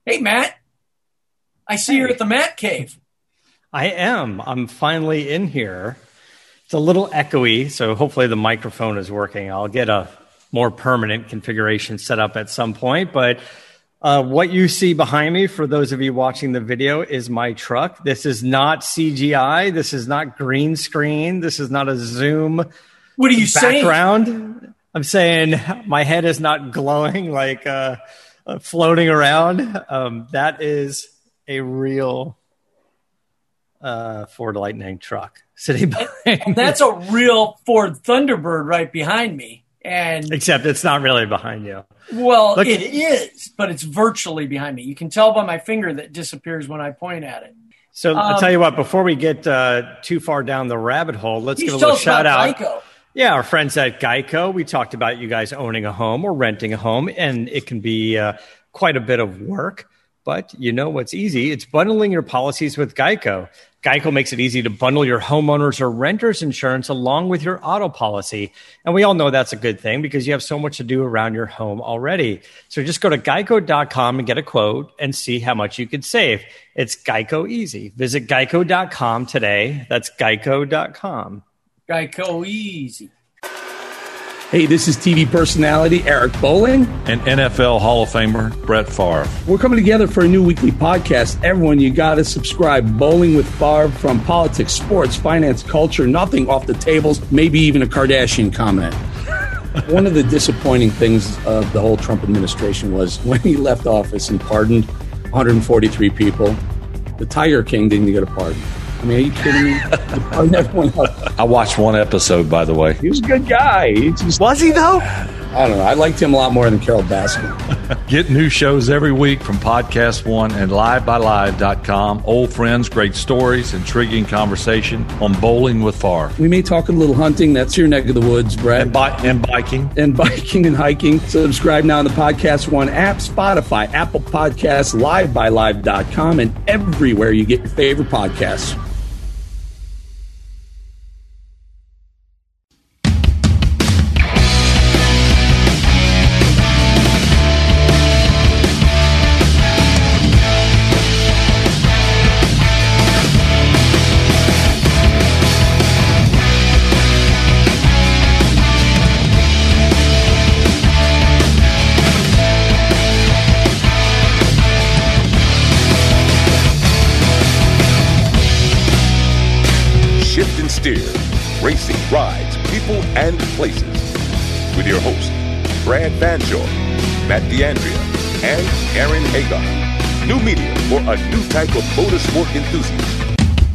Hey, Matt. I see you're at the Matt Cave. I am. I'm finally in here. It's a little echoey, so hopefully the microphone is working. I'll get a more permanent configuration set up at some point. But what you see behind me, for those of you watching the video, is my truck. This is not CGI. This is not green screen. This is not a Zoom What are you background. saying? I'm saying my head is not glowing like floating around. That is a real Ford Lightning truck sitting behind me. That's a real Ford Thunderbird right behind me. And except it's not really behind you. Well, look, it is, but it's virtually behind me. You can tell by my finger that disappears when I point at it. So I'll tell you what, before we get too far down the rabbit hole, let's give a little shout out. Geico. Yeah, our friends at Geico. We talked about you guys owning a home or renting a home, and it can be quite a bit of work. But you know what's easy? It's bundling your policies with Geico. Geico makes it easy to bundle your homeowners or renters insurance along with your auto policy. And we all know that's a good thing because you have so much to do around your home already. So just go to geico.com and get a quote and see how much you could save. It's Geico easy. Visit geico.com today. That's geico.com. Geico easy. Hey, this is TV personality Eric Bowling and NFL Hall of Famer Brett Favre. We're coming together for a new weekly podcast. Everyone, you got to subscribe. Bowling with Favre, from politics, sports, finance, culture, nothing off the tables, maybe even a Kardashian comment. One of the disappointing things of the whole Trump administration was when he left office and pardoned 143 people, the Tiger King didn't get a pardon. I mean, are you kidding me? I watched one episode, by the way. He was a good guy. Was he, though? I don't know. I liked him a lot more than Carol Baskin. Get new shows every week from Podcast One and LiveByLive.com. Old friends, great stories, intriguing conversation on Bowling with Favre. We may talk a little hunting. That's your neck of the woods, Brett. And biking. And biking and hiking. Subscribe now on the Podcast One app, Spotify, Apple Podcasts, LiveByLive.com, and everywhere you get your favorite podcasts. Racing, rides, people, and places. With your hosts, Brad Banjoy, Matt D'Andrea, and Aaron Hagar. New media for a new type of motorsport enthusiast.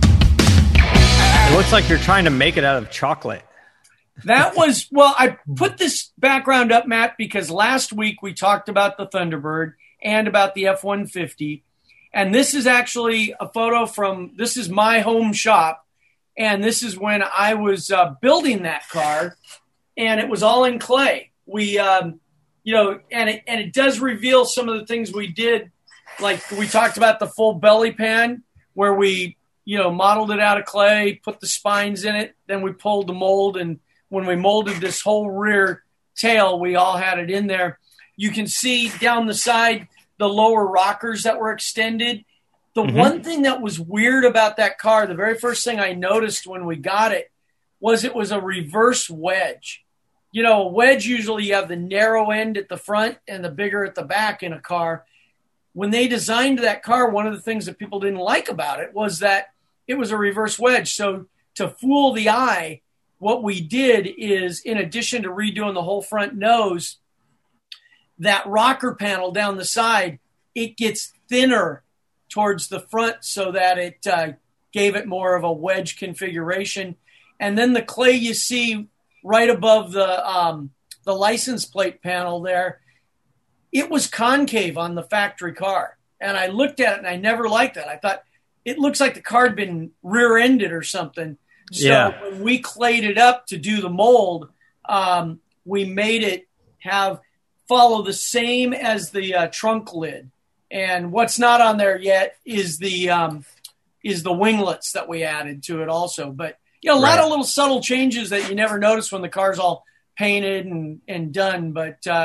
It looks like you're trying to make it out of chocolate. That was, well, I put this background up, Matt, because last week we talked about the Thunderbird and about the F-150. And this is actually a photo this is my home shop. And this is when I was building that car, and it was all in clay. We, and it does reveal some of the things we did. Like we talked about the full belly pan, where we, modeled it out of clay, put the spines in it, then we pulled the mold, and when we molded this whole rear tail, we all had it in there. You can see down the side the lower rockers that were extended. The one thing that was weird about that car, the very first thing I noticed when we got it was a reverse wedge. A wedge, usually you have the narrow end at the front and the bigger at the back in a car. When they designed that car, one of the things that people didn't like about it was that it was a reverse wedge. So to fool the eye, what we did is, in addition to redoing the whole front nose, that rocker panel down the side, it gets thinner towards the front so that it gave it more of a wedge configuration. And then the clay you see right above the license plate panel there, it was concave on the factory car. And I looked at it and I never liked that. I thought it looks like the car had been rear-ended or something. So when we clayed it up to do the mold, we made it follow the same as the trunk lid. And what's not on there yet is the winglets that we added to it also. But a lot of little subtle changes that you never notice when the car's all painted and done. But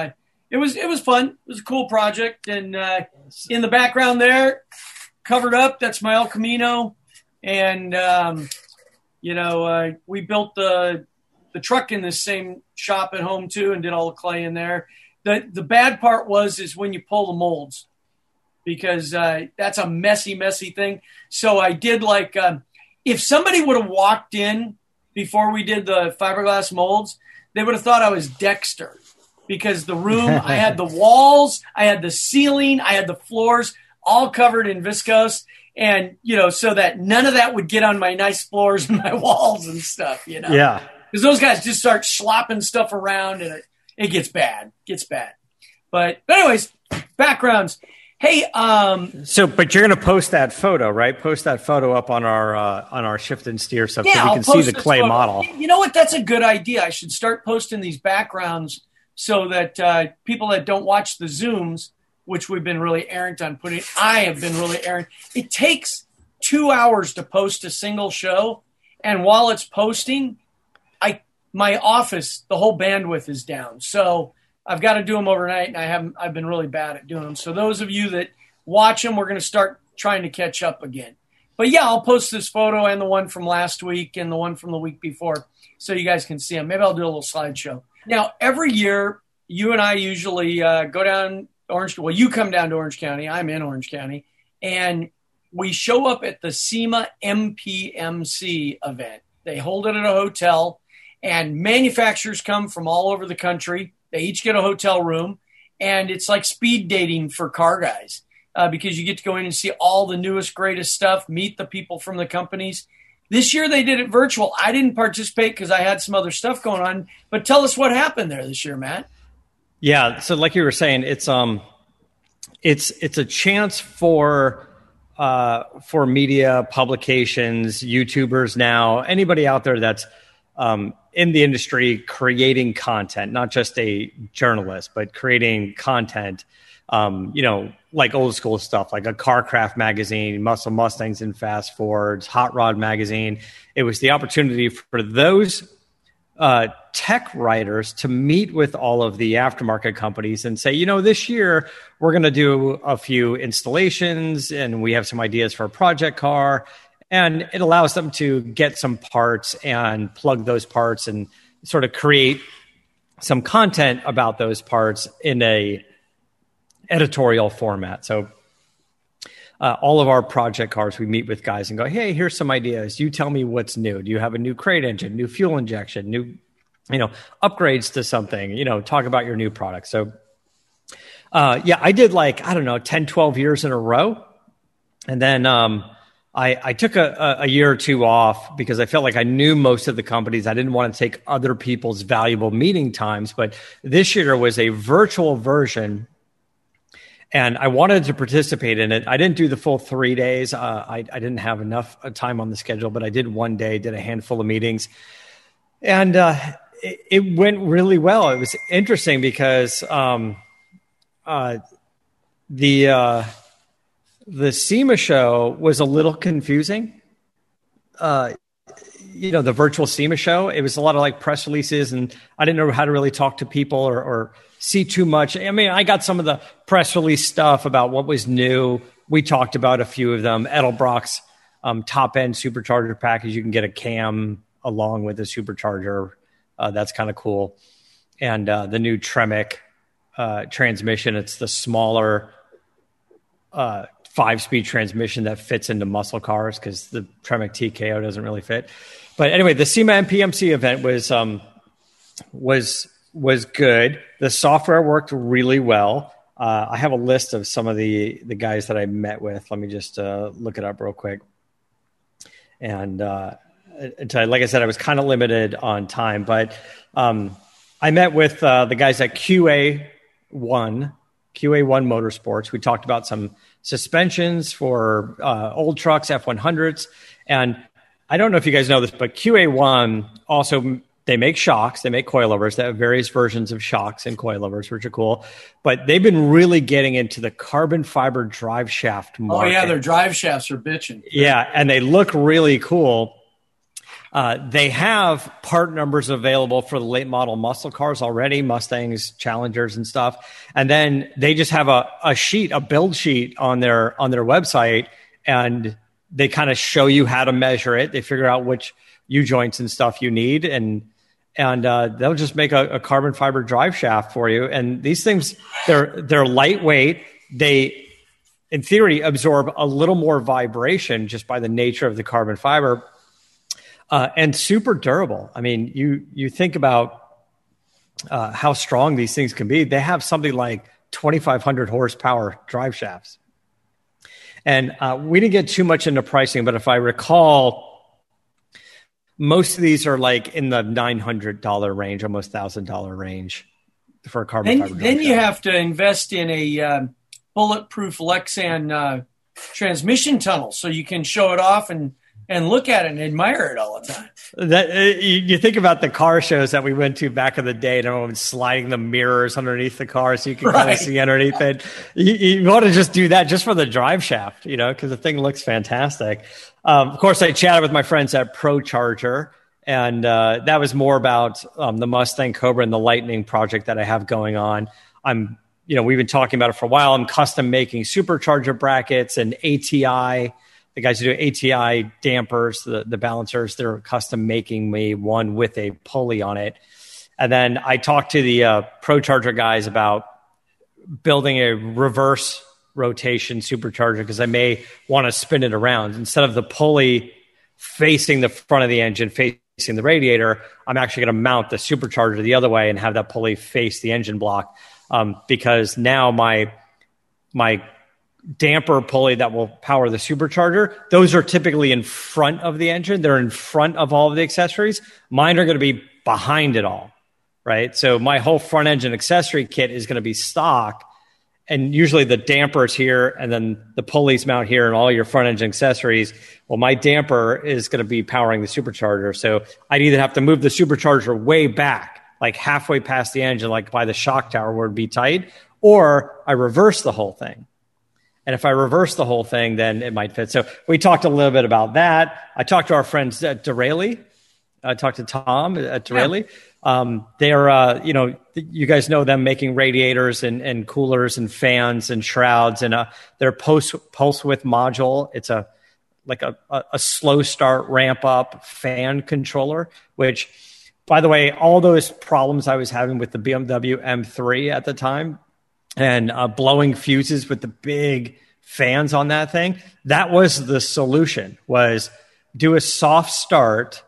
it was fun. It was a cool project. And in the background there, covered up, that's my El Camino. And, we built the truck in this same shop at home too, and did all the clay in there. The bad part is when you pull the molds, because that's a messy thing. So I did if somebody would have walked in before we did the fiberglass molds, they would have thought I was Dexter, because the room, I had the walls, I had the ceiling, I had the floors all covered in viscose. And, so that none of that would get on my nice floors and my walls and stuff, Yeah. Because those guys just start slopping stuff around and it gets bad. But anyways, backgrounds. Hey, but you're going to post that photo, right? Post that photo up on our Shift and Steer stuff, so we can see the clay model. You know what? That's a good idea. I should start posting these backgrounds so that people that don't watch the Zooms, which we've been really errant on putting, I have been really errant. It takes 2 hours to post a single show, and while it's posting, my office, the whole bandwidth is down. So I've got to do them overnight, and I've been really bad at doing them. So those of you that watch them, we're going to start trying to catch up again. But yeah, I'll post this photo and the one from last week and the one from the week before, so you guys can see them. Maybe I'll do a little slideshow. Now, every year, you and I usually go down you come down to Orange County. I'm in Orange County. And we show up at the SEMA MPMC event. They hold it at a hotel, and manufacturers come from all over the country. They each get a hotel room, and it's like speed dating for car guys because you get to go in and see all the newest, greatest stuff, meet the people from the companies. This year they did it virtual. I didn't participate because I had some other stuff going on. But tell us what happened there this year, Matt. Yeah, so like you were saying, it's a chance for media, publications, YouTubers now, anybody out there that's in the industry creating content, not just a journalist, but creating content, like old school stuff, like a Carcraft magazine, Muscle Mustangs and Fast Fords, Hot Rod magazine. It was the opportunity for those tech writers to meet with all of the aftermarket companies and say, this year we're going to do a few installations and we have some ideas for a project car. And it allows them to get some parts and plug those parts and sort of create some content about those parts in a editorial format. So all of our project cars, we meet with guys and go, hey, here's some ideas. You tell me what's new. Do you have a new crate engine, new fuel injection, new, upgrades to something, talk about your new product. So I did 10, 12 years in a row. And then I took a year or two off because I felt like I knew most of the companies. I didn't want to take other people's valuable meeting times. But this year was a virtual version, and I wanted to participate in it. I didn't do the full 3 days. I didn't have enough time on the schedule, but I did one day, did a handful of meetings. And it went really well. It was interesting because the SEMA show was a little confusing. The virtual SEMA show, it was a lot of press releases, and I didn't know how to really talk to people or see too much. I mean, I got some of the press release stuff about what was new. We talked about a few of them. Edelbrock's top-end supercharger package. You can get a cam along with a supercharger. That's kind of cool. And the new Tremec transmission. It's the smaller 5-speed transmission that fits into muscle cars because the Tremec TKO doesn't really fit. But anyway, the SEMA MPMC event was good. The software worked really well. I have a list of some of the guys that I met with. Let me just look it up real quick. And like I said, I was kind of limited on time, but I met with the guys at QA1 Motorsports. We talked about some suspensions for old trucks, F100s. And I don't know if you guys know this, but QA1 also, they make shocks, they make coilovers. They have various versions of shocks and coilovers, which are cool. But they've been really getting into the carbon fiber drive shaft market. Oh, yeah, their drive shafts are bitching. Yeah, and they look really cool. They have part numbers available for the late model muscle cars already, Mustangs, Challengers, and stuff. And then they just have a build sheet on their website, and they kind of show you how to measure it. They figure out which U-joints and stuff you need, and they'll just make a carbon fiber drive shaft for you. And these things, they're lightweight. They, in theory, absorb a little more vibration just by the nature of the carbon fiber, and super durable. I mean, you think about how strong these things can be. They have something like 2,500 horsepower drive shafts. And we didn't get too much into pricing, but if I recall, most of these are like in the $900 range, almost $1,000 range for a carbon fiber drive Then you shaft. have to invest in a bulletproof Lexan transmission tunnel so you can show it off and look at it and admire it all the time. You think about the car shows that we went to back in the day, and everyone was sliding the mirrors underneath the car so you can kind of see underneath it. You want to just do that just for the drive shaft, because the thing looks fantastic. Of course, I chatted with my friends at ProCharger, and that was more about the Mustang Cobra and the Lightning project that I have going on. We've been talking about it for a while. I'm custom making supercharger brackets and ATI. The guys who do ATI dampers, the balancers, they're custom making me one with a pulley on it. And then I talked to the ProCharger guys about building a reverse rotation supercharger, because I may want to spin it around. Instead of the pulley facing the front of the engine, facing the radiator, I'm actually going to mount the supercharger the other way and have that pulley face the engine block, because now my damper pulley that will power the supercharger, those are typically in front of the engine. They're in front of all of the accessories. Mine are going to be behind it all, right? So my whole front engine accessory kit is going to be stock, and usually the damper is here, and then the pulleys mount here, and all your front engine accessories. Well, my damper is going to be powering the supercharger, so I'd either have to move the supercharger way back, like halfway past the engine, like by the shock tower where it'd be tight, or I reverse the whole thing. And if I reverse the whole thing, then it might fit. So we talked a little bit about that. I talked to our friends at DeRayleigh. I talked to Tom at DeRayleigh. Yeah. They're, you guys know them, making radiators and coolers and fans and shrouds. And their pulse width module, it's a slow start, ramp up fan controller, which, by the way, all those problems I was having with the BMW M3 at the time, and blowing fuses with the big fans on that thing, that was the solution, was do a soft start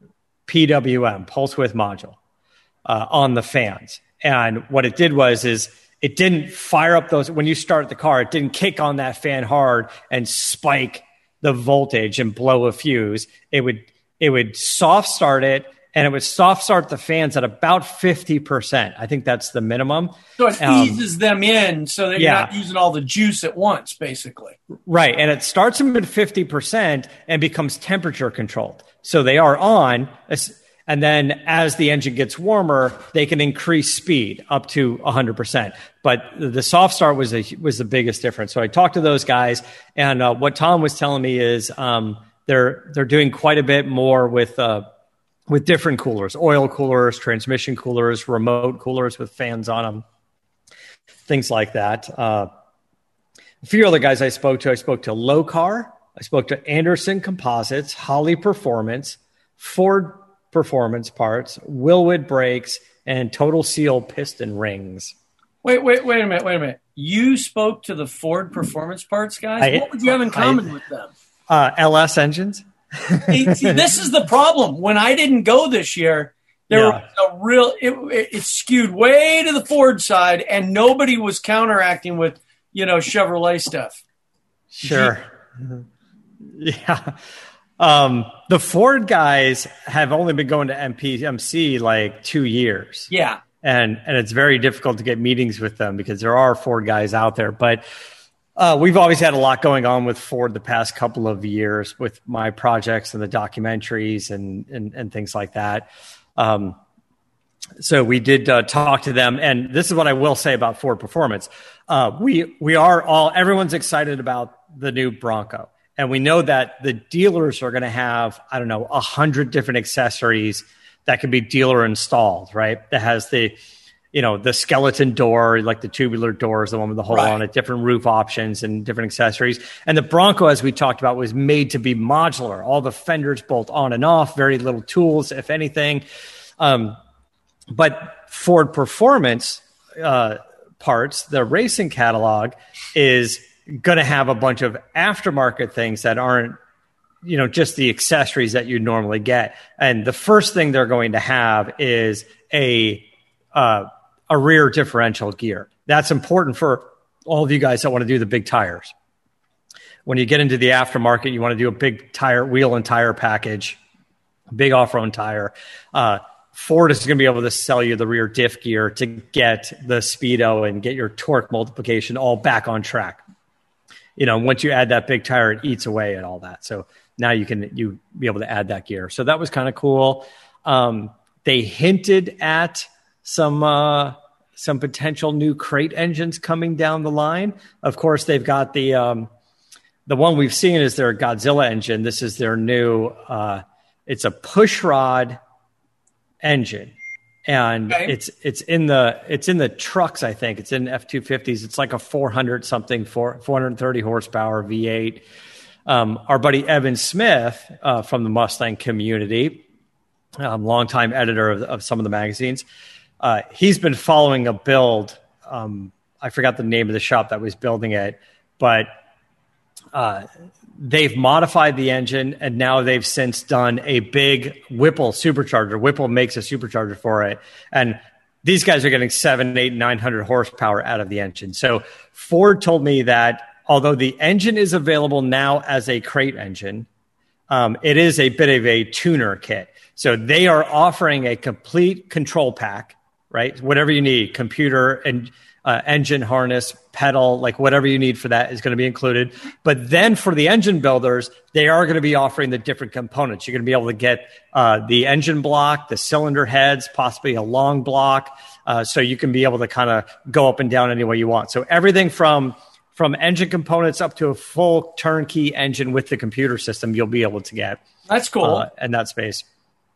PWM, pulse width module, on the fans. And what it did was it didn't fire up those, when you start the car, it didn't kick on that fan hard and spike the voltage and blow a fuse. It would soft start it, and it would soft start the fans at about 50%. I think that's the minimum. So it eases them in so that you're not using all the juice at once, basically. Right. And it starts them at 50% and becomes temperature controlled. So they are on, and then as the engine gets warmer, they can increase speed up to 100%. But the soft start was the biggest difference. So I talked to those guys, and what Tom was telling me is they're doing quite a bit more with different coolers, oil coolers, transmission coolers, remote coolers with fans on them, things like that. A few other guys I spoke to Locar, I spoke to Anderson Composites, Holley Performance, Ford Performance Parts, Wilwood Brakes, and Total Seal Piston Rings. Wait a minute. You spoke to the Ford Performance Parts guys? What would you have in common with them? LS engines. See, this is the problem. When I didn't go this year, there was it skewed way to the Ford side, and nobody was counteracting with, Chevrolet stuff. Sure. Yeah. The Ford guys have only been going to MPMC like 2 years. Yeah. And it's very difficult to get meetings with them because there are Ford guys out there. But we've always had a lot going on with Ford the past couple of years with my projects and the documentaries and things like that. So we did talk to them. And this is what I will say about Ford Performance. Everyone's excited about the new Bronco. And we know that the dealers are going to have, 100 different accessories that can be dealer installed, right? That has the skeleton door, like the tubular door is the one with the hole on it, different roof options and different accessories. And the Bronco, as we talked about, was made to be modular. All the fenders bolt on and off, very little tools, if anything. But Ford Performance parts, the racing catalog, is going to have a bunch of aftermarket things that aren't, just the accessories that you normally get. And the first thing they're going to have is a rear differential gear. That's important for all of you guys that want to do the big tires. When you get into the aftermarket, you want to do a big tire, wheel and tire package, big off-road tire. Ford is going to be able to sell you the rear diff gear to get the speedo and get your torque multiplication all back on track. Once you add that big tire, it eats away at all that. So now you be able to add that gear. So that was kind of cool. They hinted at some potential new crate engines coming down the line. Of course, they've got the one we've seen is their Godzilla engine. This is their new. It's a pushrod engine, and it's in the trucks. I think it's in F-250s. It's like a 430 horsepower V8. Our buddy Evan Smith from the Mustang community, longtime editor of some of the magazines, he's been following a build. I forgot the name of the shop that was building it, but they've modified the engine, and now they've since done a big Whipple supercharger. Whipple makes a supercharger for it, and these guys are getting 700, 800, 900 horsepower out of the engine. So Ford told me that although the engine is available now as a crate engine, it is a bit of a tuner kit. So they are offering a complete control pack, right? Whatever you need, computer and engine harness, pedal, like whatever you need for that is going to be included. But then for the engine builders, they are going to be offering the different components. You're going to be able to get the engine block, the cylinder heads, possibly a long block. So you can be able to kind of go up and down any way you want. So everything from engine components up to a full turnkey engine with the computer system, you'll be able to get. That's cool. In that space.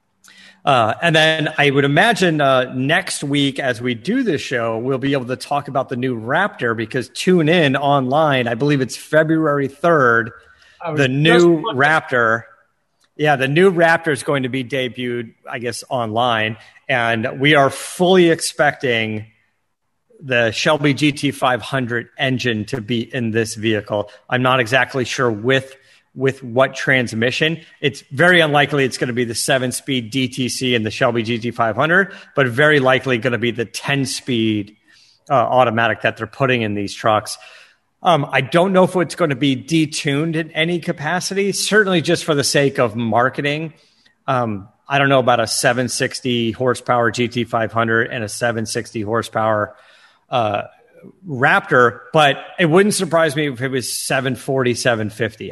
And then I would imagine next week as we do this show, we'll be able to talk about the new Raptor, because tune in online. I believe it's February 3rd. The new Raptor. Yeah, the new Raptor is going to be debuted, I guess, online. And we are fully expecting the Shelby GT500 engine to be in this vehicle. I'm not exactly sure with what transmission. It's very unlikely it's going to be the 7-speed DTC in the Shelby GT500, but very likely going to be the 10-speed automatic that they're putting in these trucks. I don't know if it's going to be detuned in any capacity, certainly just for the sake of marketing. I don't know about a 760 horsepower GT500 and a 760 horsepower Raptor, but it wouldn't surprise me if it was 740, 750.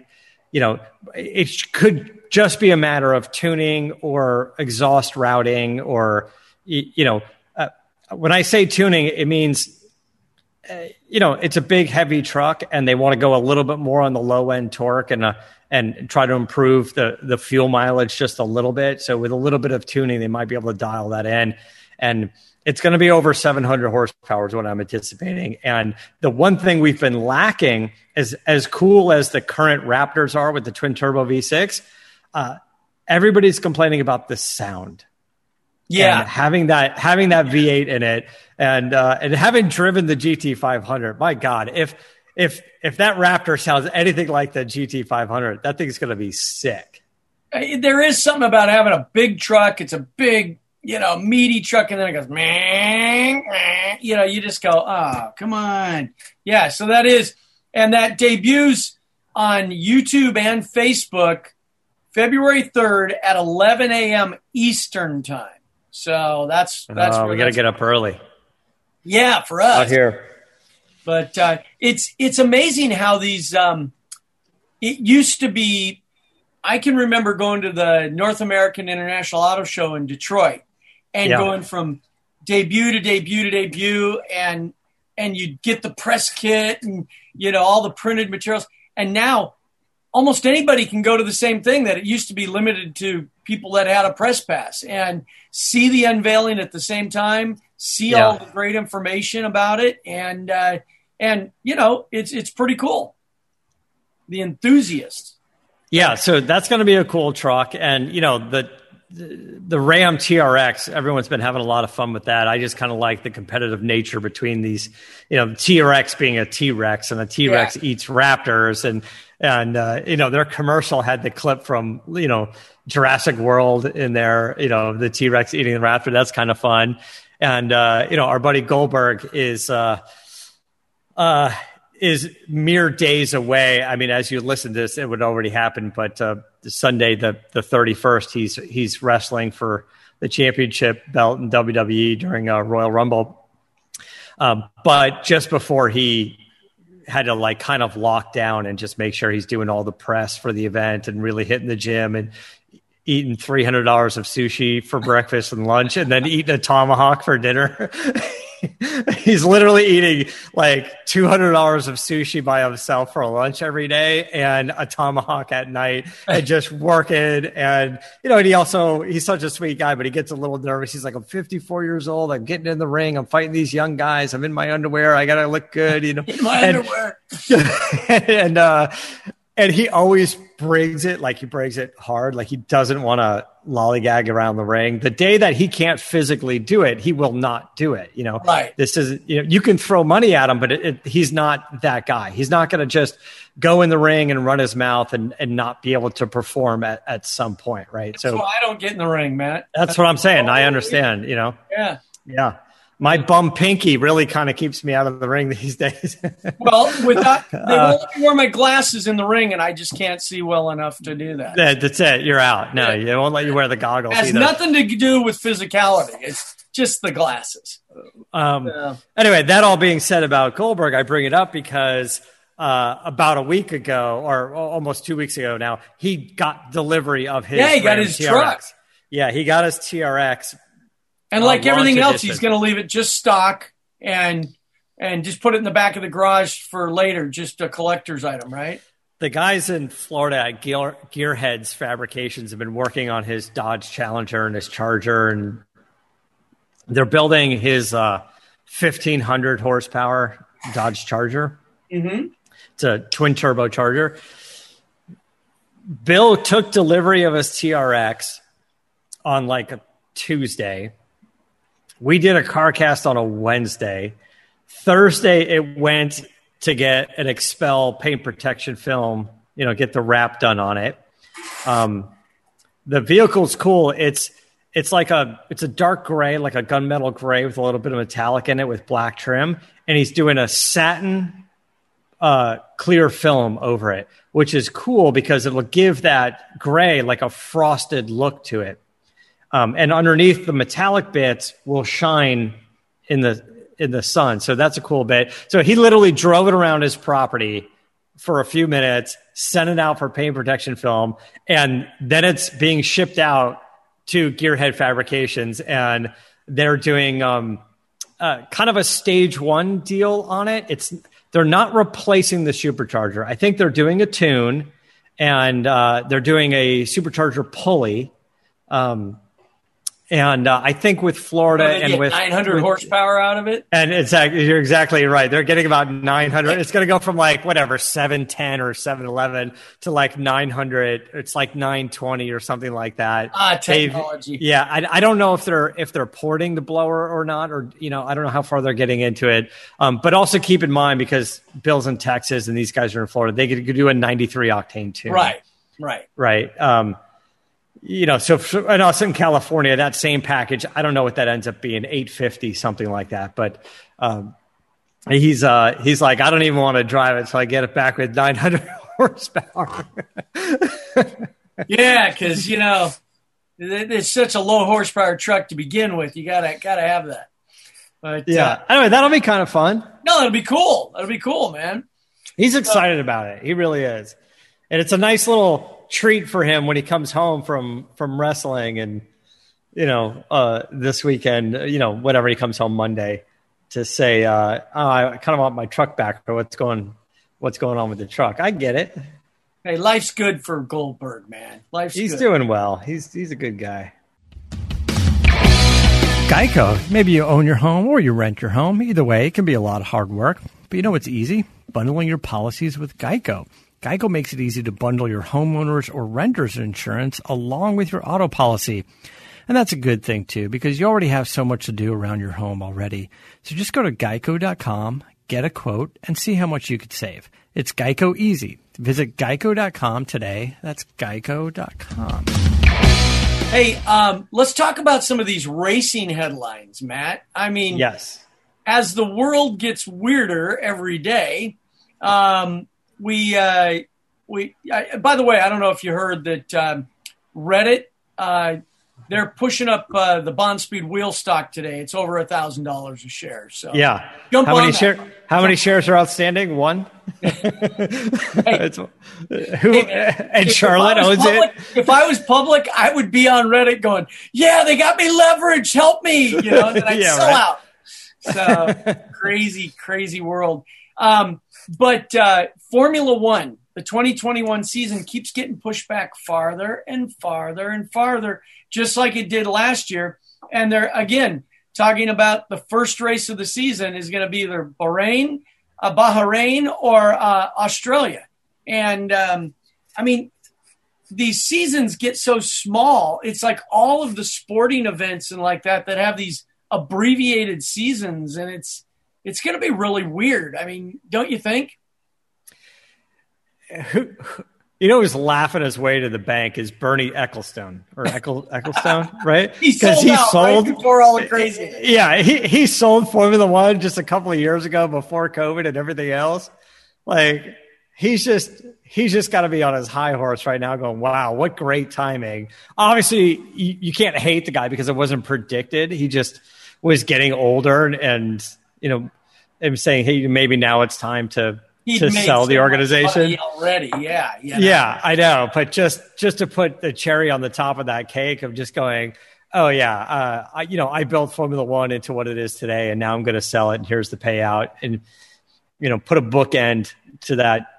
It could just be a matter of tuning or exhaust routing, or, when I say tuning, it means, it's a big, heavy truck and they want to go a little bit more on the low end torque and try to improve the fuel mileage just a little bit. So with a little bit of tuning, they might be able to dial that in, and it's going to be over 700 horsepower is what I'm anticipating. And the one thing we've been lacking is, as cool as the current Raptors are with the twin turbo V6, everybody's complaining about the sound. Yeah. And having that V8 in it, and having driven the GT500, my God, if that Raptor sounds anything like the GT500, that thing's going to be sick. There is something about having a big truck. It's a big, meaty truck, and then it goes, meh, meh. You just go, oh, come on. Yeah, so that is, and that debuts on YouTube and Facebook February 3rd at 11 a.m. Eastern time. So that's we got to get up early. Yeah, for us. Out here. But it's amazing how these, it used to be, I can remember going to the North American International Auto Show in Detroit and going from debut to debut to debut, and you'd get the press kit and, all the printed materials. And now almost anybody can go to the same thing that it used to be limited to people that had a press pass and see the unveiling at the same time, see all the great information about it. And it's pretty cool. The enthusiast. Yeah. So that's going to be a cool truck. And, the Ram TRX, everyone's been having a lot of fun with that. I just kind of like the competitive nature between these, TRX being a T-Rex and a T-Rex eats raptors. And their commercial had the clip from, Jurassic World in there, the T-Rex eating the raptor. That's kind of fun. And, our buddy Goldberg is mere days away. I mean, as you listen to this, it would already happen, but Sunday, the 31st, he's wrestling for the championship belt in WWE during Royal Rumble. But just before he had to kind of lock down and just make sure he's doing all the press for the event and really hitting the gym and eating $300 of sushi for breakfast and lunch and then eating a tomahawk for dinner. He's literally eating $200 of sushi by himself for lunch every day and a tomahawk at night and just working. And, he's such a sweet guy, but he gets a little nervous. He's like, I'm 54 years old. I'm getting in the ring. I'm fighting these young guys. I'm in my underwear. I got to look good, In my underwear. And he always brings it he brings it hard. He doesn't want to lollygag around the ring. The day that he can't physically do it, he will not do it. Right. This is, you can throw money at him, but he's not that guy. He's not going to just go in the ring and run his mouth and not be able to perform at some point. Right. So I don't get in the ring, Matt. That's what I'm saying. I understand, Yeah. Yeah. My bum pinky really kind of keeps me out of the ring these days. Well, they won't let me wear my glasses in the ring, and I just can't see well enough to do that. That's it. You're out. No, they won't let you wear the goggles. It has nothing to do with physicality. It's just the glasses. Anyway, that all being said about Goldberg, I bring it up because about a week ago, or almost 2 weeks ago now, he got delivery of his he got his TRX. truck. Yeah, he got his TRX. And like everything else, he's going to leave it just stock and just put it in the back of the garage for later, just a collector's item, right? The guys in Florida at Gearheads Fabrications have been working on his Dodge Challenger and his Charger, and they're building his 1,500 horsepower Dodge Charger. Mm-hmm. It's a twin turbo Charger. Bill took delivery of his TRX on a Tuesday. We did a car cast on a Wednesday. Thursday, it went to get an Expel paint protection film, get the wrap done on it. The vehicle's cool. It's a dark gray, like a gunmetal gray with a little bit of metallic in it with black trim. And he's doing a satin clear film over it, which is cool because it'll give that gray a frosted look to it. And underneath the metallic bits will shine in the sun. So that's a cool bit. So he literally drove it around his property for a few minutes, sent it out for paint protection film, and then it's being shipped out to Gearhead Fabrications, and they're doing kind of a stage one deal on it. They're not replacing the supercharger. I think they're doing a tune, and they're doing a supercharger pulley. And I think with Florida and with 900 horsepower out of it, and you're exactly right. They're getting about 900. It's going to go from 710 or 711 to 900. It's 920 or something like that. Technology. Yeah, I don't know if they're porting the blower or not, or I don't know how far they're getting into it. But also keep in mind, because Bill's in Texas and these guys are in Florida, they could do a 93 octane too. Right. So and us in California, that same package, I don't know what that ends up being, 850, something like that. But he's like, I don't even want to drive it, so I get it back with 900 horsepower. Yeah, because it's such a low horsepower truck to begin with. You gotta have that. But yeah, anyway, that'll be kind of fun. No, that'll be cool. That'll be cool, man. He's excited about it. He really is, and it's a nice little treat for him when he comes home from wrestling and this weekend, whenever he comes home Monday, to say, I kind of want my truck back, or what's going on with the truck. I get it. Hey, life's good for Goldberg, man. He's good. doing well. He's a good guy. Geico. Maybe you own your home or you rent your home. Either way, it can be a lot of hard work. But you know what's easy? Bundling your policies with Geico. Geico makes it easy to bundle your homeowners or renters insurance along with your auto policy. And that's a good thing, too, because you already have so much to do around your home already. So just go to geico.com, get a quote, and see how much you could save. It's Geico easy. Visit geico.com today. That's geico.com. Hey, let's talk about some of these racing headlines, Matt. I mean, yes. As the world gets weirder every day, by the way, I don't know if you heard that Reddit, they're pushing up the bond speed wheel stock today. It's over $1,000 a share. So yeah, how many shares are outstanding? One. And Charlotte owns it. If I was public, I would be on Reddit going, "Yeah, they got me leverage. Help me!" And then I'd sell out. So crazy world. But Formula One, the 2021 season keeps getting pushed back farther and farther and farther, just like it did last year. And they're, again, talking about the first race of the season is going to be either Bahrain or Australia. And, these seasons get so small. It's like all of the sporting events and like that have these abbreviated seasons, and it's going to be really weird. I mean, don't you think? Who's laughing his way to the bank is Bernie Ecclestone or Ecclestone, right? Because he sold right before all the crazy. Yeah, he sold Formula One just a couple of years ago before COVID and everything else. Like he's just got to be on his high horse right now, going, "Wow, what great timing!" Obviously, you can't hate the guy because it wasn't predicted. He just was getting older, and I'm saying, "Hey, maybe now it's time to sell the organization already." Yeah. Yeah, I know. But just to put the cherry on the top of that cake of just going, "Oh yeah, I built Formula One into what it is today, and now I'm going to sell it, and here's the payout," and put a bookend to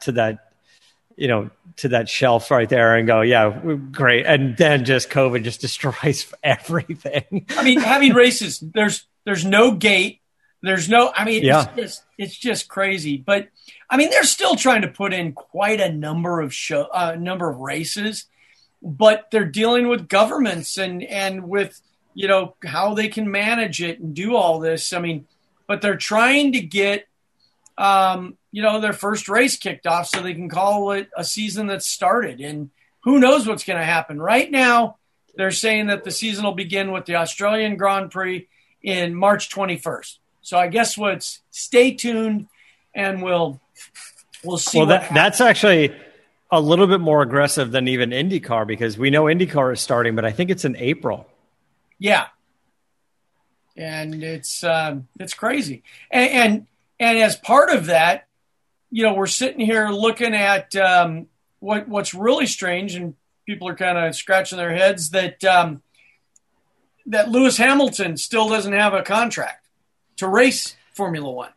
that shelf right there and go, "Yeah, great." And then just COVID just destroys everything. I mean, having races, there's no gate. There's no, it's just crazy. But I mean, they're still trying to put in quite a number of races, but they're dealing with governments and with, how they can manage it and do all this. I mean, but they're trying to get, their first race kicked off so they can call it a season that's started. And who knows what's going to happen. Right now, they're saying that the season will begin with the Australian Grand Prix in March 21st. So I guess stay tuned, and we'll see. Well, that's actually a little bit more aggressive than even IndyCar, because we know IndyCar is starting, but I think it's in April. Yeah, and it's crazy. And as part of that, we're sitting here looking at what's really strange, and people are kind of scratching their heads that Lewis Hamilton still doesn't have a contract to race Formula One.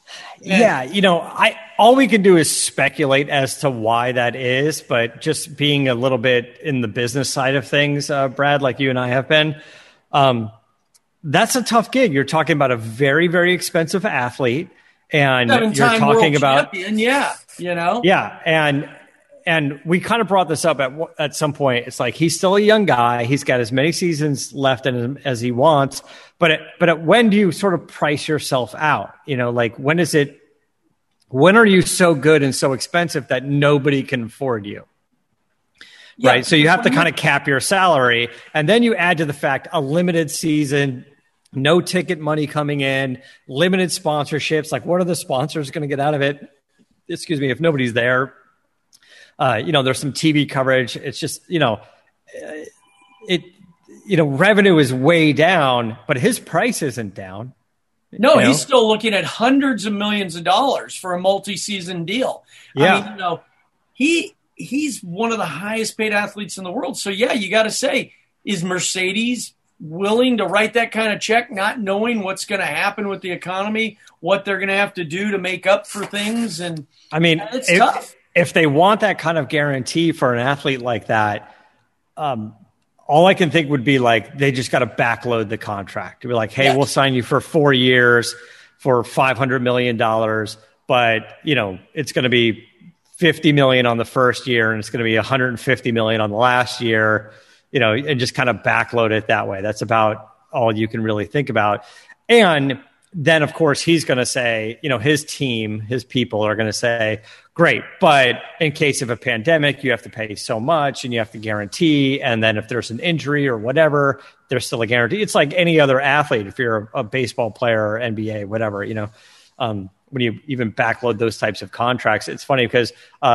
All we can do is speculate as to why that is, but just being a little bit in the business side of things, Brad, like you and I have been, that's a tough gig. You're talking about a very, very expensive athlete, and you're talking about champion, and we kind of brought this up at some point. It's like he's still a young guy. He's got as many seasons left in him as he wants. But when do you sort of price yourself out? When are you so good and so expensive that nobody can afford you? Yeah, right. So you have to kind of cap your salary. And then you add to the fact a limited season, no ticket money coming in, limited sponsorships. Like, what are the sponsors going to get out of it? Excuse me, if nobody's there. There's some TV coverage. It's just, revenue is way down, but his price isn't down. No, he's still looking at hundreds of millions of dollars for a multi-season deal. Yeah. I mean, he's one of the highest paid athletes in the world. So yeah, you got to say, is Mercedes willing to write that kind of check, not knowing what's going to happen with the economy, what they're going to have to do to make up for things? And I mean, it's tough. if they want that kind of guarantee for an athlete like that, all I can think would be like they just got to backload the contract. To be like, hey, we'll sign you for 4 years for $500 million, but it's going to be $50 million on the first year, and it's going to be $150 million on the last year, and just kind of backload it that way. That's about all you can really think about. And then, of course, he's going to say, his team, his people are going to say, great, but in case of a pandemic, you have to pay so much and you have to guarantee. And then if there's an injury or whatever, there's still a guarantee. It's like any other athlete. If you're a baseball player or NBA, whatever, when you even backload those types of contracts, it's funny because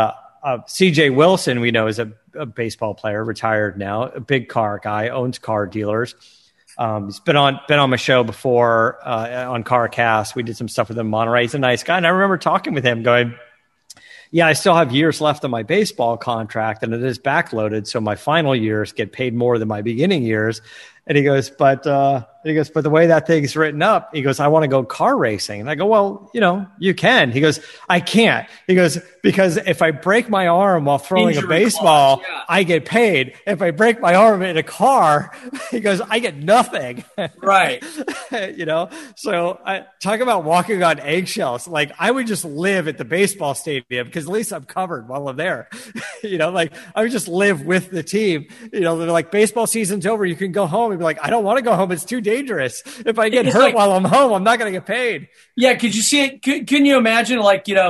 CJ Wilson, we know, is a baseball player, retired now, a big car guy, owns car dealers. He's been on my show before on CarCast. We did some stuff with him in Monterey. He's a nice guy. And I remember talking with him going, yeah, I still have years left on my baseball contract and it is backloaded. So my final years get paid more than my beginning years. And he goes, but the way that thing's written up, he goes, I want to go car racing. And I go, well, you can. He goes, I can't. He goes, because if I break my arm while throwing a baseball, I get paid. If I break my arm in a car, he goes, I get nothing. Right. So talk about walking on eggshells. Like I would just live at the baseball stadium because at least I'm covered while I'm there. Like I would just live with the team. They're like, baseball season's over. You can go home. And be like, I don't want to go home. It's too dangerous. If I get hurt while I'm home, I'm not going to get paid. Yeah. Could you see it? Can you imagine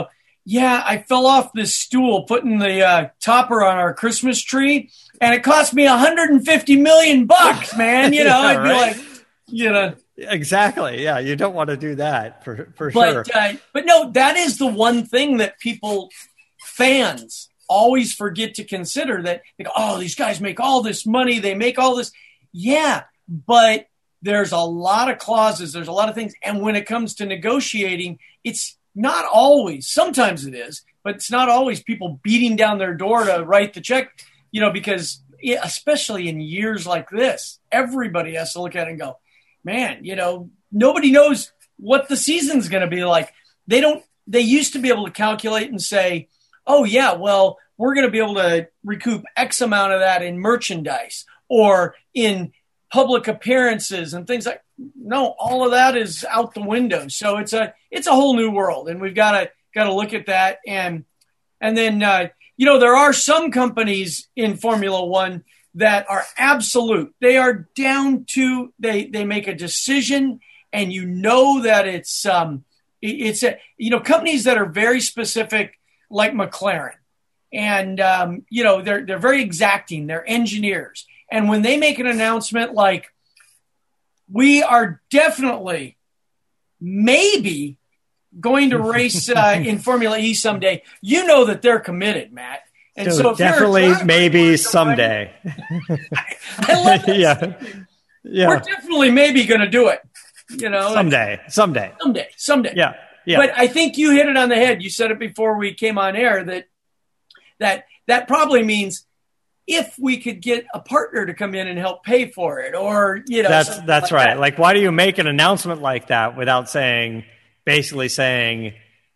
I fell off this stool putting the topper on our Christmas tree and it cost me $150 million, man. I'd be like, Exactly. Yeah. You don't want to do that for sure. But no, that is the one thing that fans always forget to consider, that they go, oh, these guys make all this money. They make all this. Yeah. But there's a lot of clauses. There's a lot of things. And when it comes to negotiating, it's not always, sometimes it is, but it's not always people beating down their door to write the check, because especially in years like this, everybody has to look at it and go, man, nobody knows what the season's going to be like. They used to be able to calculate and say, oh yeah, well, we're going to be able to recoup X amount of that in merchandise or in public appearances and things like. No, all of that is out the window. So it's a whole new world, and we've got to look at that. And then there are some companies in Formula One that are absolute. They are down to they make a decision, and that it's companies that are very specific, like McLaren, and they're very exacting. They're engineers. And when they make an announcement like, we are definitely maybe going to race in Formula E someday, that they're committed, Matt. And so definitely maybe someday. I love this. Yeah. We're definitely maybe going to do it. Someday. Yeah. But I think you hit it on the head. You said it before we came on air that probably means if we could get a partner to come in and help pay for it, or that's right. Like, why do you make an announcement like that without basically saying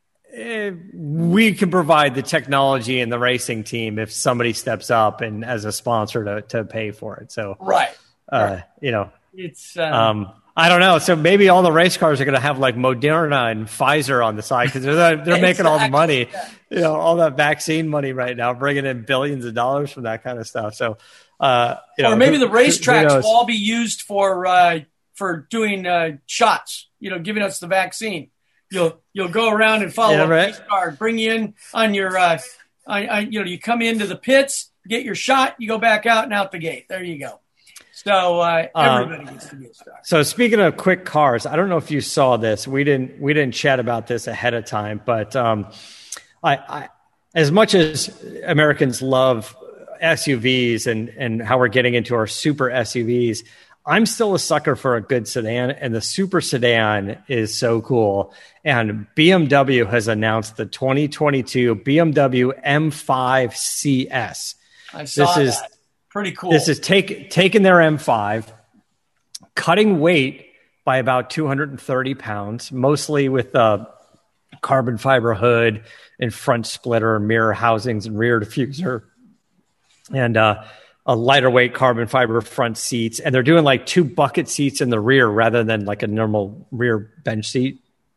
we can provide the technology and the racing team if somebody steps up and as a sponsor to pay for it? So right. It's I don't know. So maybe all the race cars are going to have like Moderna and Pfizer on the side because they're making all the money, all that vaccine money right now, bringing in billions of dollars from that kind of stuff. So, or maybe the racetracks will all be used for doing shots. Giving us the vaccine. You'll go around and follow a race car, bring you in on your you come into the pits, get your shot, you go back out and out the gate. There you go. So everybody gets to be a star. So speaking of quick cars, I don't know if you saw this. We didn't chat about this ahead of time, but I as much as Americans love SUVs and how we're getting into our super SUVs, I'm still a sucker for a good sedan, and the super sedan is so cool. And BMW has announced the 2022 BMW M5 CS. I saw that. Pretty cool. This is taking their M5, cutting weight by about 230 pounds, mostly with carbon fiber hood and front splitter, mirror housings and rear diffuser, and a lighter weight carbon fiber front seats. And they're doing like 2 bucket seats in the rear rather than like a normal rear bench seat.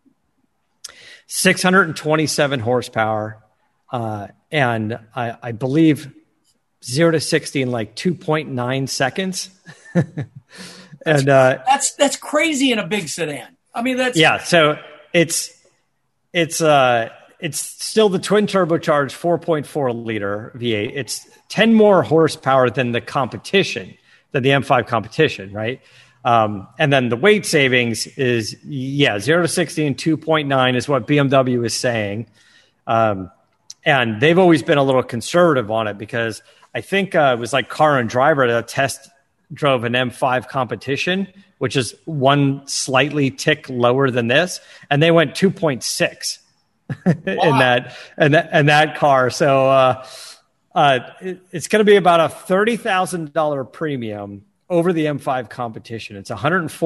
627 horsepower. And I believe 0 to 60 in like 2.9 seconds. And that's crazy in a big sedan. I mean, so it's still the twin turbocharged 4.4 liter V8. It's 10 more horsepower than the competition, than the M5 competition, right? And then the weight savings is 0 to 60 in 2.9 is what BMW is saying. And they've always been a little conservative on it because I think it was like Car and Driver that test drove an M5 competition, which is one slightly tick lower than this, and they went 2.6 in that car. So it's going to be about a $30,000 premium over the M5 competition. It's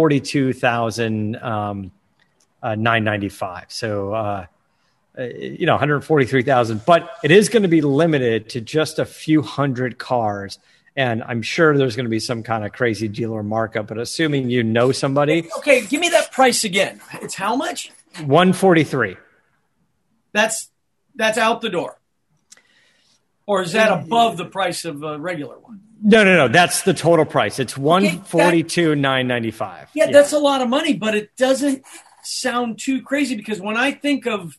$142,995. So 143,000, but it is going to be limited to just a few hundred cars. And I'm sure there's going to be some kind of crazy dealer markup, but assuming you know somebody. Okay, give me that price again. It's how much? $143. That's out the door. Or is that above the price of a regular one? No. That's the total price. It's $142,995. Yeah, that's a lot of money, but it doesn't sound too crazy because when I think of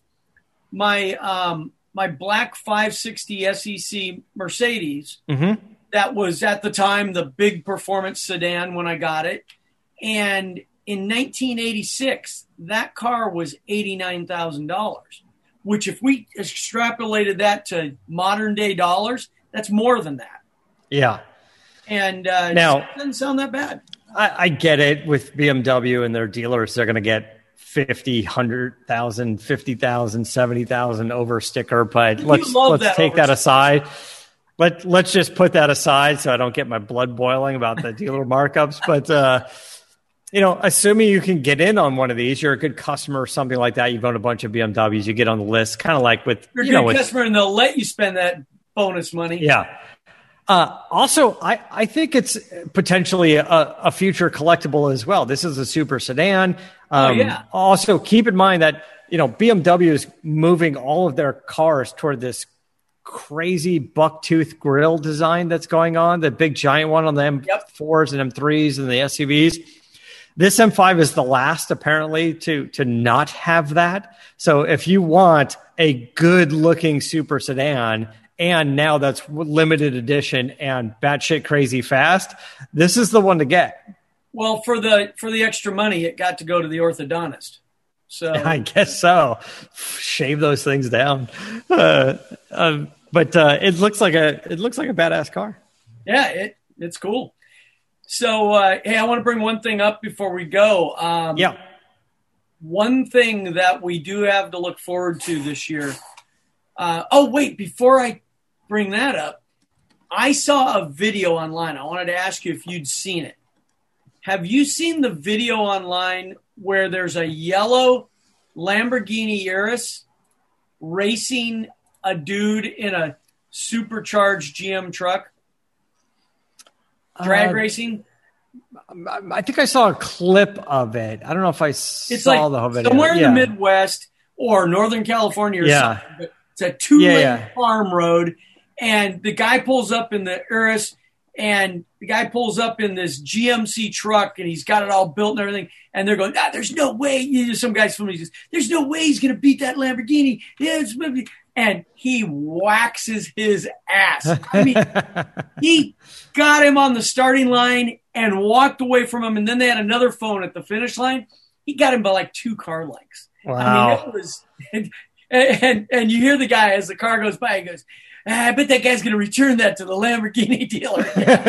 my my black 560 SEC Mercedes, that was at the time the big performance sedan when I got it. And in 1986, that car was $89,000, which if we extrapolated that to modern day dollars, that's more than that. Yeah. And now, it doesn't sound that bad. I get it with BMW and their dealers. They're going to get 50, 100,000, 50,000, 70,000 over sticker. But let's take that aside. Let's just put that aside so I don't get my blood boiling about the dealer markups. But, assuming you can get in on one of these, you're a good customer or something like that. You've owned a bunch of BMWs, you get on the list, kind of like with, you're a good customer and they'll let you spend that bonus money. Yeah. Also, I think it's potentially a future collectible as well. This is a super sedan. Also, keep in mind that, BMW is moving all of their cars toward this crazy bucktooth grille design that's going on, the big giant one on the M4s and M3s and the SUVs. This M5 is the last, apparently, to not have that. So if you want a good-looking super sedan, and now that's limited edition and batshit crazy fast, this is the one to get. Well, for the extra money, it got to go to the orthodontist. So I guess so. Shave those things down. But it looks like a badass car. Yeah, it's cool. So hey, I want to bring one thing up before we go. One thing that we do have to look forward to this year. Before I bring that up, I saw a video online. I wanted to ask you if you'd seen it. Have you seen the video online where there's a yellow Lamborghini Urus racing a dude in a supercharged GM truck? Drag racing? I think I saw a clip of it. I don't know if I saw the whole video. Somewhere in the Midwest or Northern California or something. But it's a two-lane farm road, and the guy pulls up in the Urus, and the guy pulls up in this GMC truck, and he's got it all built and everything. And they're going, there's no way. Some guy's filming. He says, there's no way he's going to beat that Lamborghini. And he waxes his ass. I mean, he got him on the starting line and walked away from him. And then they had another phone at the finish line. He got him by like 2 car lengths. Wow. I mean, it was, and you hear the guy as the car goes by, he goes, I bet that guy's going to return that to the Lamborghini dealer.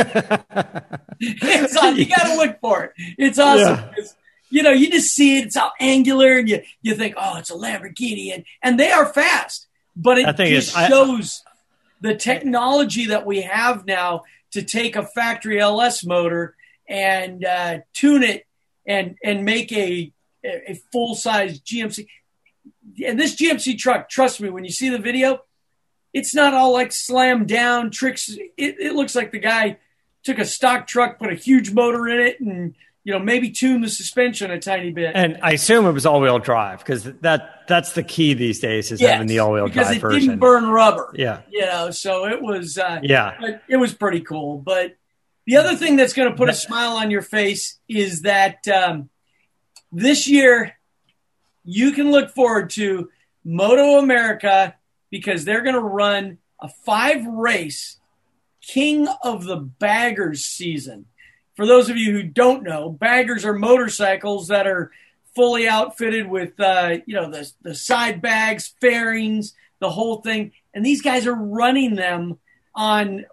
It's on. You got to look for it. It's awesome. Yeah. You just see it. It's all angular, and you think, it's a Lamborghini, and they are fast. But it just shows the technology that we have now to take a factory LS motor and tune it and make a full-size GMC. and this GMC truck, trust me, when you see the video, it's not all like slammed down tricks. It looks like the guy took a stock truck, put a huge motor in it, and maybe tuned the suspension a tiny bit. And I assume it was all-wheel drive because that's the key these days is having the all-wheel drive version. Because it didn't burn rubber. Yeah. So it was it was pretty cool. But the other thing that's going to put a smile on your face is that this year you can look forward to Moto America because they're going to run a 5-race King of the Baggers season. For those of you who don't know, baggers are motorcycles that are fully outfitted with, the side bags, fairings, the whole thing. And these guys are running them on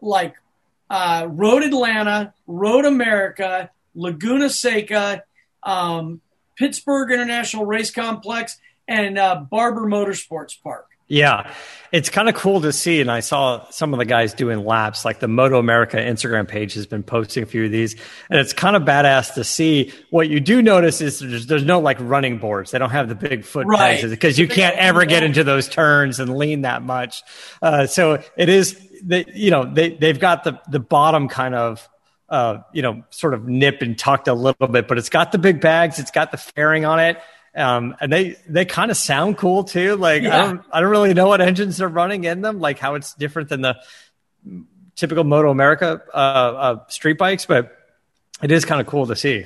Road Atlanta, Road America, Laguna Seca, Pittsburgh International Race Complex, and Barber Motorsports Park. Yeah, it's kind of cool to see. And I saw some of the guys doing laps, like the Moto America Instagram page has been posting a few of these. And it's kind of badass to see. What you do notice is there's no running boards. They don't have the big foot pegs because you can't ever get into those turns and lean that much. So it is, they've got the bottom kind of, sort of nip and tucked a little bit, but it's got the big bags. It's got the fairing on it. And they kind of sound cool too. I don't really know what engines they're running in them, like how it's different than the typical Moto America street bikes, but it is kind of cool to see.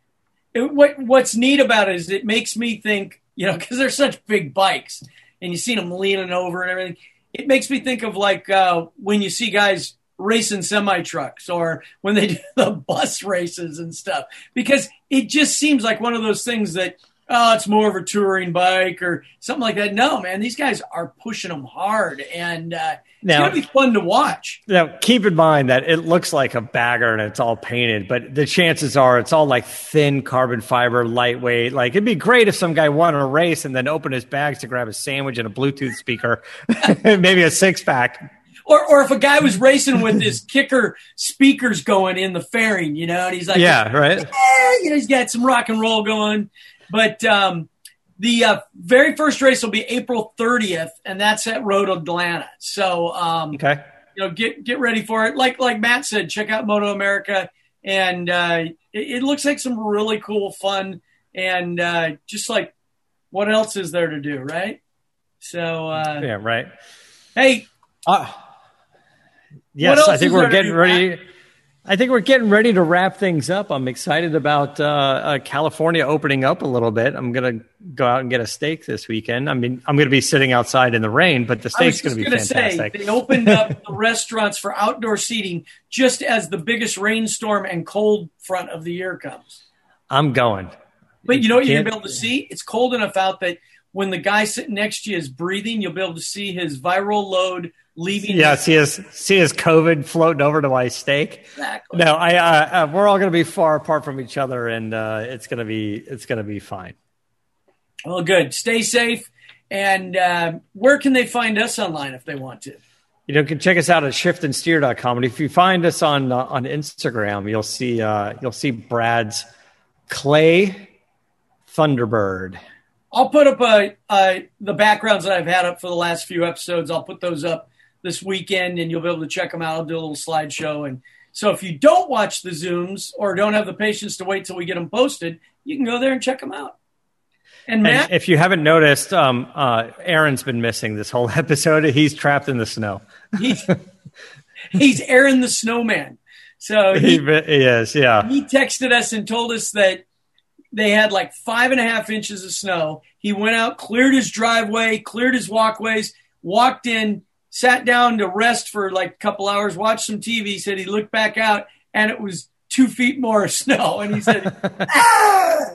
What's neat about it is it makes me think, because they're such big bikes and you see them leaning over and everything. It makes me think of when you see guys racing semi trucks or when they do the bus races and stuff, because it just seems like one of those things that, it's more of a touring bike or something like that. No, man, these guys are pushing them hard, and it's going to be fun to watch. Now, keep in mind that it looks like a bagger and it's all painted, but the chances are it's all thin carbon fiber, lightweight. It'd be great if some guy won a race and then opened his bags to grab a sandwich and a Bluetooth speaker, maybe a 6-pack. Or if a guy was racing with his kicker speakers going in the fairing, and he's like, right. He's got some rock and roll going. But the very first race will be April 30th, and that's at Road Atlanta. So, get ready for it. Like Matt said, check out Moto America, and it looks like some really cool fun, and just what else is there to do, right? So, right. Hey, yes, I think we're getting ready. I think we're getting ready to wrap things up. I'm excited about California opening up a little bit. I'm going to go out and get a steak this weekend. I mean, I'm going to be sitting outside in the rain, but the steak's going to be fantastic. They opened up the restaurants for outdoor seating just as the biggest rainstorm and cold front of the year comes. I'm going. But you know what you're going to be able to see? It's cold enough out that when the guy sitting next to you is breathing, you'll be able to see his viral load leaving. Yeah, see his COVID floating over to my steak. Exactly. No, we're all going to be far apart from each other, and it's going to be fine. Well, good. Stay safe. And where can they find us online if they want to? You can check us out at shiftandsteer.com. And if you find us on Instagram, you'll see Brad's Clay Thunderbird. I'll put up the backgrounds that I've had up for the last few episodes. I'll put those up this weekend, and you'll be able to check them out. I'll do a little slideshow. And so if you don't watch the Zooms or don't have the patience to wait till we get them posted, you can go there and check them out. And Matt? And if you haven't noticed, Aaron's been missing this whole episode. He's trapped in the snow. He's Aaron the Snowman. So he is, yeah. He texted us and told us that they had 5.5 inches of snow. He went out, cleared his driveway, cleared his walkways, walked in, sat down to rest for a couple hours, watched some TV, said he looked back out, and it was 2 feet more of snow. And he said, ah!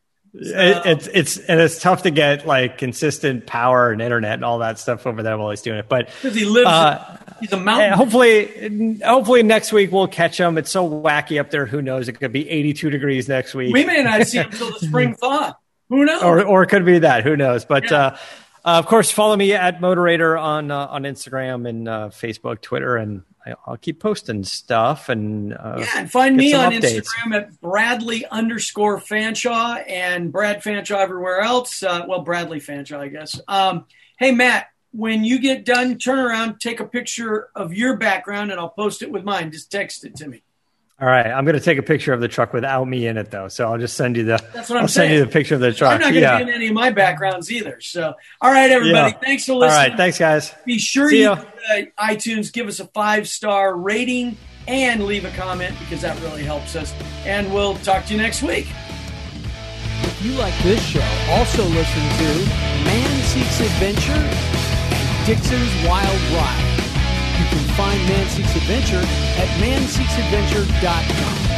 It's tough to get consistent power and internet and all that stuff over there while he's doing it. But because he lives, he's a mountain. Hopefully next week we'll catch him. It's so wacky up there. Who knows? It could be 82 degrees next week. We may not see him until the spring thaw. Who knows? Or it could be that. Who knows? But Of course, follow me at Moderator on Instagram and Facebook, Twitter, and I'll keep posting stuff. And and find me on updates. Instagram at Bradley_Fanshaw and Brad Fanshaw everywhere else. Bradley Fanshaw, I guess. Hey, Matt, when you get done, turn around, take a picture of your background, and I'll post it with mine. Just text it to me. All right, I'm going to take a picture of the truck without me in it, though. So I'll just send you the. That's what I'm saying. Send you the picture of the truck. I'm not going to be in any of my backgrounds either. So, all right, everybody, thanks for listening. All right, thanks, guys. Be sure you go to iTunes, give us a 5-star rating, and leave a comment because that really helps us. And we'll talk to you next week. If you like this show, also listen to Man Seeks Adventure and Dixon's Wild Ride. You can find Man Seeks Adventure at manseeksadventure.com.